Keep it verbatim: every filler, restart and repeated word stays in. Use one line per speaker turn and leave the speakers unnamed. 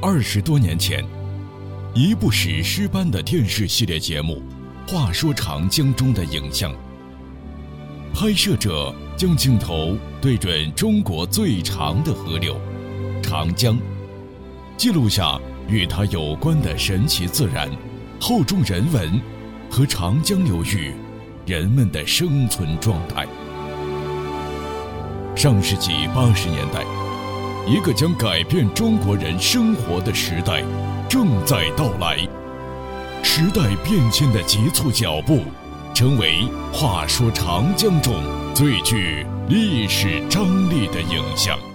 二十多年前，一部史诗般的电视系列节目《话说长江》中的影像。拍摄者将镜头对准中国最长的河流长江，记录下与它有关的神奇自然、厚重人文和长江流域人们的生存状态。上世纪八十年代，一个将改变中国人生活的时代正在到来。时代变迁的急促脚步，成为《话说长江》中最具历史张力的影像。